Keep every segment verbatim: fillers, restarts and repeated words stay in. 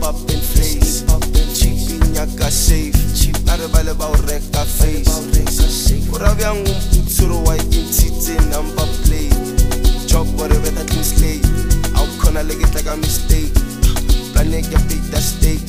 up in flames. Cheap nyaka safe. Nare bale ba o reka face. Ora byang umputsuro wa intitse number plate. Job whatever that can slay. Au khona like it like a mistake. Planet ya big that steak.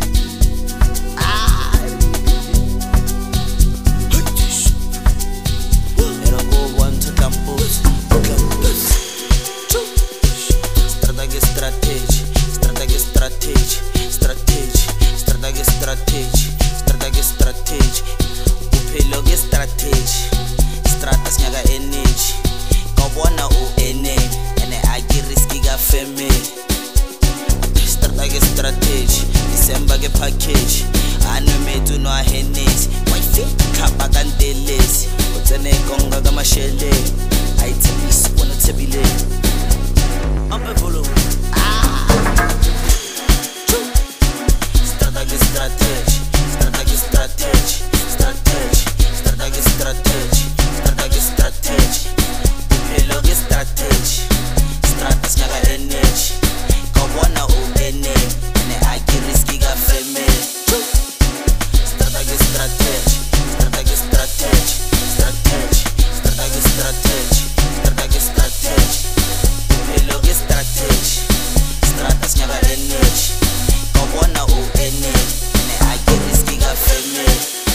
Strategy, strategy, strategy, strategy, strategy, strategy, strategy, strategy. Uphelo ke strategy, stratas nyaka energy. Kawubona u enemy, ene aki risky ka family. Strategy, strategy, December ke package. Anu metu no ahenes, wifi kapa kandelezi. Utsene konga kama shele, aitabisi kona tebile. Ampe volume. Strategy, strategy, strategy, strategy, strategy, strategy, strategy, strategy, strategy. Uphelo ke strategy, stratas nyaka energy. Kawubona u enemy, ene aki risky ka family. Strategy, strategy, strategy, strategy, strategy, strategy, strategy, strategy, strategy. Uphelo ke strategy, stratas nyaka energy. Kawubona u enemy, ene aki risky ka family.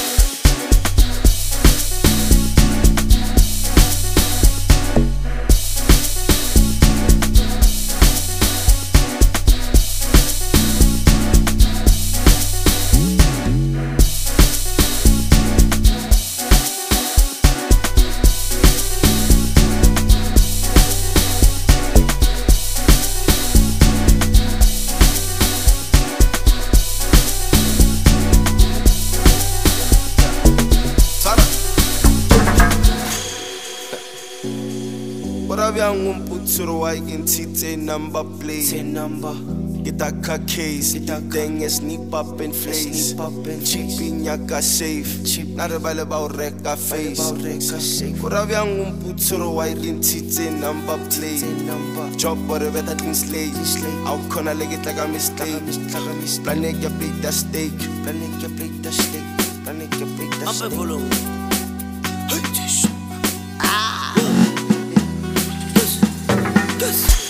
Ora byang umputsuro wa intitse number plate. Number, Kita ka case, thing is nip up in flames. Cheap nyaka safe. Nare bale ba o reka face. Ora byang umputsuro wa intitse number plate. Job whatever that can slay. Au khona like it like a mistake. Planet ya big that steak. Planet ya big that steak. Planet ya big that steak. ampe volume. Yes.